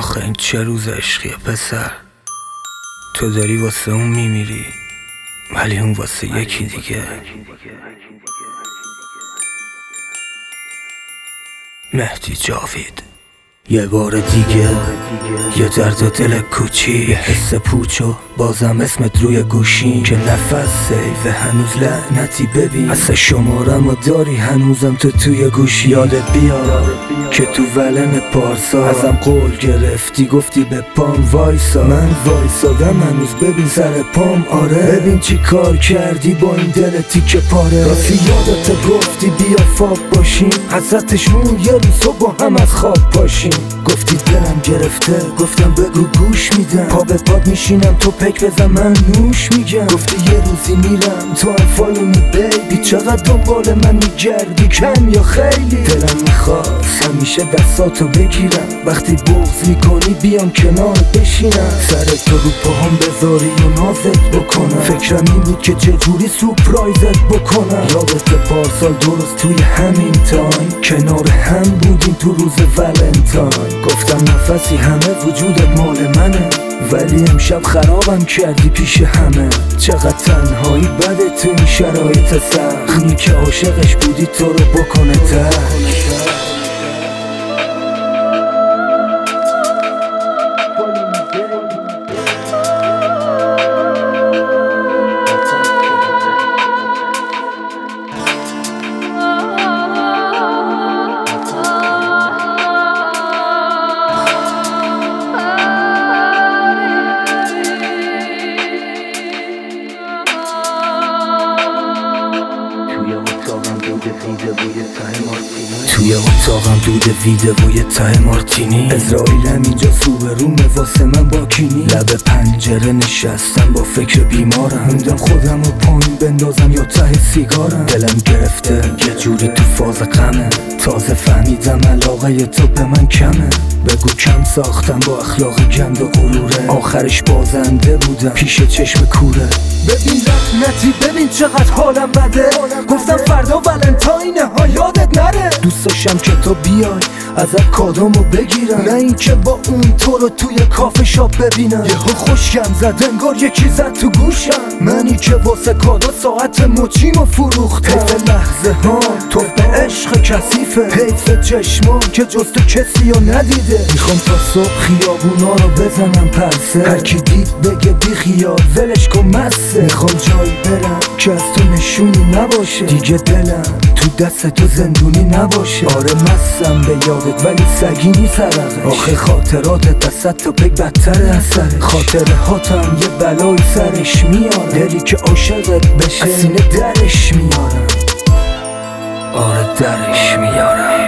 آخه این چه روز عشقیه پسر؟ تو داری واسه اون میمیری ولی اون واسه یکی دیگه. مهدی جاوید. یه بار دیگه یه درد و دل کوچی، یه حس پوچو بازم اسمت روی گوشی که نفس سیفه هنوز لعنتی. ببین اصلا شمارم و داری هنوزم تو توی گوشی. یادت بیاد که تو ولن پارسا ازم قول گرفتی، گفتی به پام وایسا. من وایسادم هنوز، ببین سر پام. آره ببین چی کار کردی با این دل تیکه پاره. راستی یادت گفتی بیا فاب باشیم، حضرتشون یه روز با هم از خواب پاشیم. گفتی دلم گرفته، گفتم بگو گوش میدم. پا به پاد میشینم تو پک بزن من نوش میگم. گفتی یه روزی میرم تو هم فالو می بیبی، چقدر دنبال من میگردی کم یا خیلی. دلم میخواست همیشه دستاتو بگیرم، وقتی بغض میکنی بیام کنار بشینم. سر تو رو پاهم بذاری و نازت بکنم، فکرم این بود که چجوری سورپرایزت بکنم. یادت پارسال درست توی همین تایم کنار هم بودیم تو روز ولنتاین. گفتم نفسی همه وجودت مال منه، ولی امشب خرابم کردی پیش همه. چقدر تنهایی بده تو این شرایط سخت، اونی که عاشقش بودی تو رو بکنه ترک. توی اتاقم دود ویده و یه ته مارتینی. اسرائیلم اینجا سو رومه واسه من با کینی. لب پنجره نشستم با فکر بیمارم، موندم خودم رو پایین بندازم یا ته سیگارم. دلم گرفته یه جوری تو فاز غمه، تازه فهمیدم علاقه تو به من کمه. بگو کم ساختم با اخلاق گند و غروره، آخرش بازنده بودم پیش چشم کوره. ببین لعنتی ببین چقدر حالم بده، گفتم فردا ولنتاینه ها یادت نره. دوست داشتم که تو بیای ازت کادومو بگیرم، نه این که با اون تو رو توی کافه شاپ ببینم. یهو خوشگم زد انگار یکی زد تو گوشم، منی که واسه کادو ساعت مچیمو فروختم. حیف لحظه ها تو به عشق کثیفه، حیف چشما که جز تو کسی رو ندیده. میخوام تا صبح خیابونا رو بزنم پرسه، هرکی دید بگه بی خیال ولش کن مسه. میخوام جایی برم که از تو نشونی نباشه، دیگه دلم تو دست تو زندونی نباشه. آره مستم به یادت ولی سگی نیست عرقش، آخه خاطرات دست تو پک بدتر اثره. خاطره هاتم یه بلایی سرش میارم، دلی که عاشقت بشه سینه درش میارم. آره درش میارم.